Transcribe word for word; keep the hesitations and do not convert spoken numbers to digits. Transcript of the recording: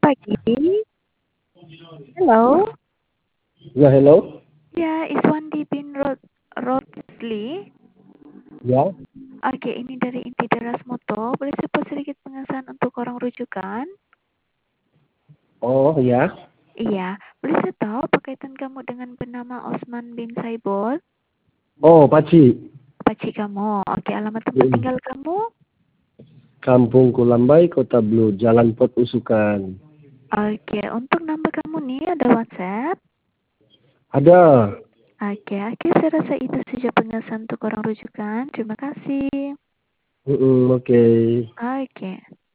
pagi. Hello. Ya, hello. Ya, Iswandi bin Rod Rodsley. Ya. Oke, ini dari Inti Deras Moto. Boleh support sedikit pengesahan untuk orang rujukan? Oh, ya. Iya. Boleh saya tahu berkaitan kamu dengan bernama Osman bin Saibol? Oh, Paci. Pakcik kamu. Oke, alamat tempat Mm. tinggal kamu? Kampung Kulambai, Kota Blue, Jalan Pot Usukan. Oke, untuk nama kamu nih ada WhatsApp? Ada. Oke, oke, saya rasa itu saja pengesahan untuk orang rujukan. Terima kasih. Mm-mm, oke. Oke.